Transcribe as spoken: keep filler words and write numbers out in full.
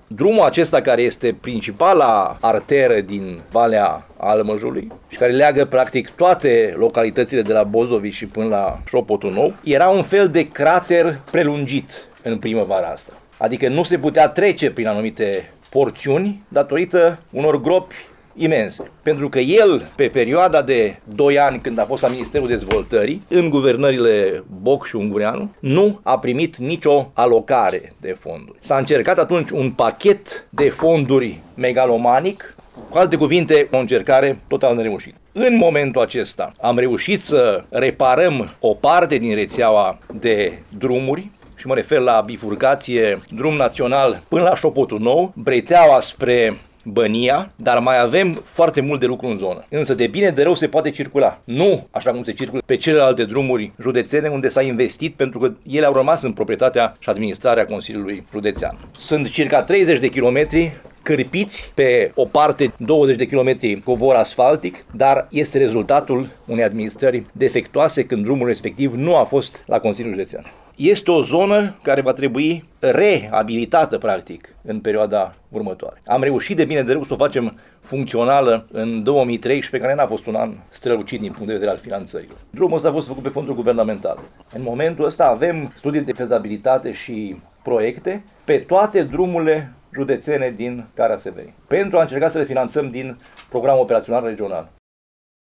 Drumul acesta, care este principala arteră din Valea Almăjului și care leagă practic toate localitățile de la Bozovici și până la Șopotul Nou, era un fel de crater prelungit în primăvara asta. Adică nu se putea trece prin anumite porțiuni datorită unor gropi imense. Pentru că el, pe perioada de doi ani când a fost la Ministerul Dezvoltării, în guvernările Boc și Ungureanu, nu a primit nicio alocare de fonduri. S-a încercat atunci un pachet de fonduri megalomanic, cu alte cuvinte, o încercare total nereușită. În momentul acesta am reușit să reparăm o parte din rețeaua de drumuri, și mă refer la bifurcație, drum național până la Șopotul Nou, breteaua spre Bănia, dar mai avem foarte mult de lucru în zonă. Însă de bine de rău se poate circula. Nu așa cum se circulă pe celelalte drumuri județene unde s-a investit, pentru că ele au rămas în proprietatea și administrarea Consiliului Județean. Sunt circa treizeci de kilometri cârpiți, pe o parte douăzeci de kilometri covor asfaltic, dar este rezultatul unei administrări defectuoase când drumul respectiv nu a fost la Consiliul Județean. Este o zonă care va trebui reabilitată, practic, în perioada următoare. Am reușit de bine de rău să o facem funcțională în două mii treisprezece, care n-a fost un an strălucit din punct de vedere al finanțărilor. Drumul ăsta a fost făcut pe fonduri guvernamentale. În momentul ăsta avem studii de fezabilitate și proiecte pe toate drumurile județene din Cara Severin, pentru a încerca să le finanțăm din programul operațional regional.